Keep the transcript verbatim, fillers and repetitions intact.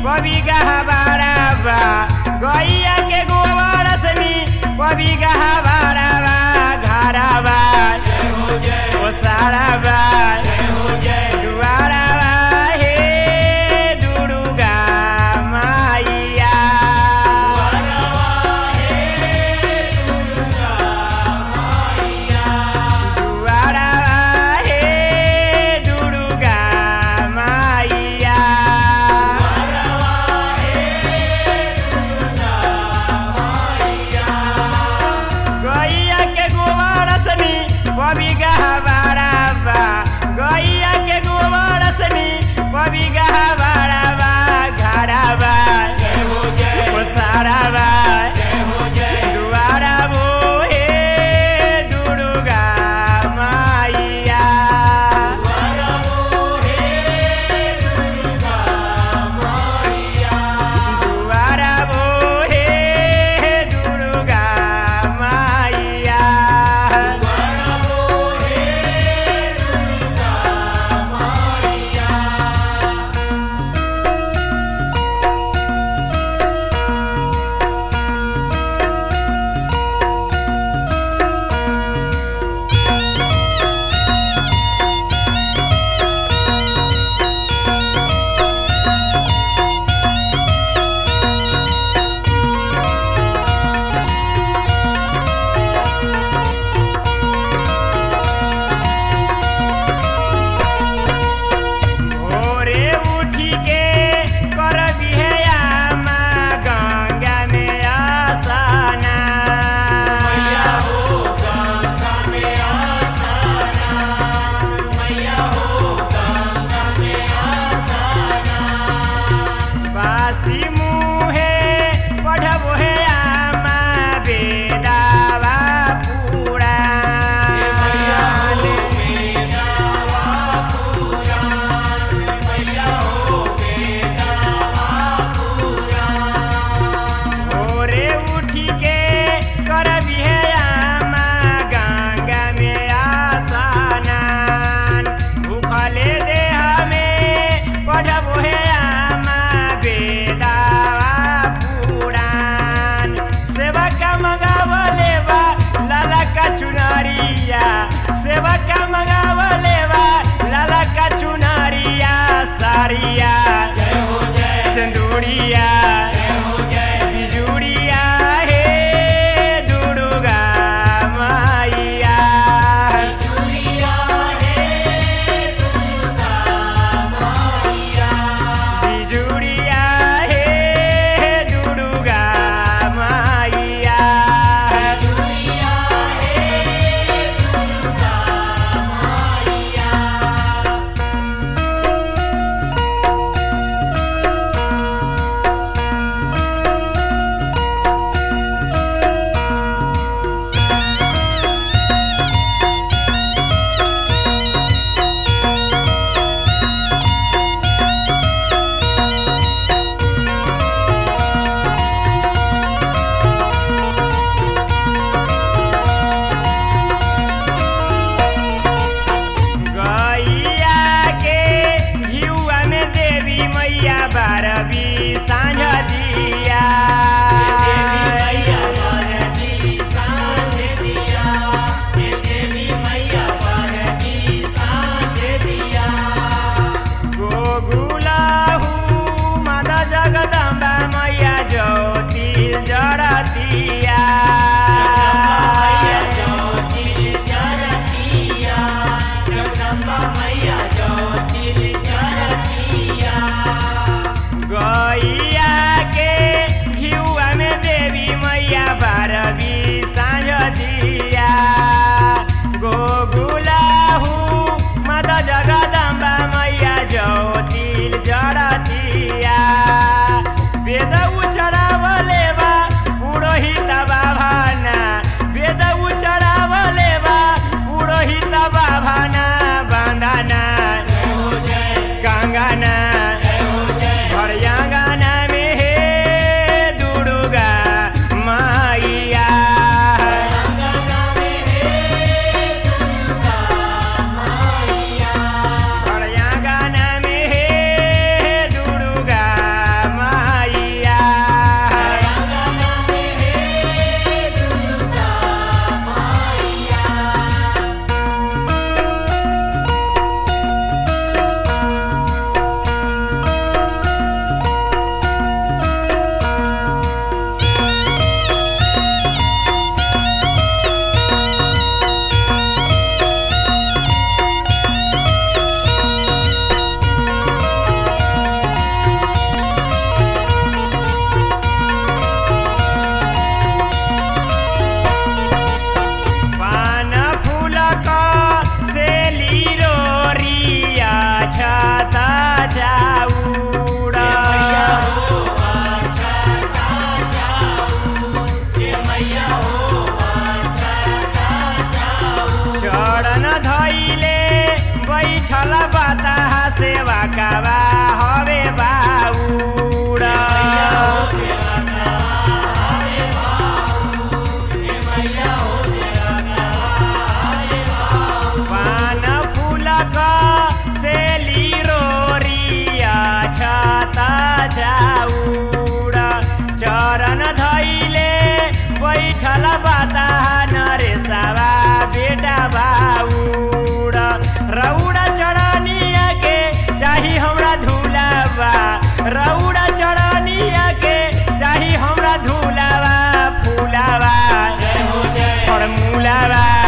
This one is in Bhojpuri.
पबिगा बाराबा गैया के गोबर सनी पबिगा बाराबा घराबा ओ साराबा दुआराबा हे दुर्गा माइया दुआराबा हे दुर्गा माइया गैया के गोबर सनी पबिगा बाराबा गैया के गोबर सनी पबिगा बाराबा घराबा ओ साराबा दुआराबो हे दुर्गा माइया दुआराबो हे दुर्गा माइया भोरे उठी के करबी हे आमा गंगा में आसना बासी मुहे पढ़बो हे आमा बेदावा पूरा भोरे उठी के करबी हे आमा गंगा में आसनान भूखले देह में पढ़बो हे आमा बेदावा पुराण सेवा का मंगावले बा लाला का चुनरिया सेवा का मंगावले बा लाला का चुनरिया सारिया सिंदूरिया बिजुरिया हे दुर्गा माइया बिजुरिया हे दुर्गा माइया गैया के घिउआ में देवी मैया बारबी साँझ दिया गोगुलाहु माता जगदम्बा मैया ज्योति जरतिया गैया के घिउआ में देवी मैया बारबी साँझ दिया गोगुलाहु माता जगदम्बा मैया ज्योति जरतिया वेद उचरावले बा पुरोहित बाभाना वेद उचरावले बा पुरोहित बाभाना बंदना कंगना भरियांगना में हे दुर्गा माइया भरियांगना में हे दुर्गा सेवकावा हवे बाउर पान फूलक सेली रोरिया छता जाउर चरण धैले बैठल बाता नरेशवा बेटा बाउर रौड़ा चढ़निया के चाही हमरा धुलावा रौड़ा चढ़निया के चाही हमरा धुलावा फूलावा और मूलावा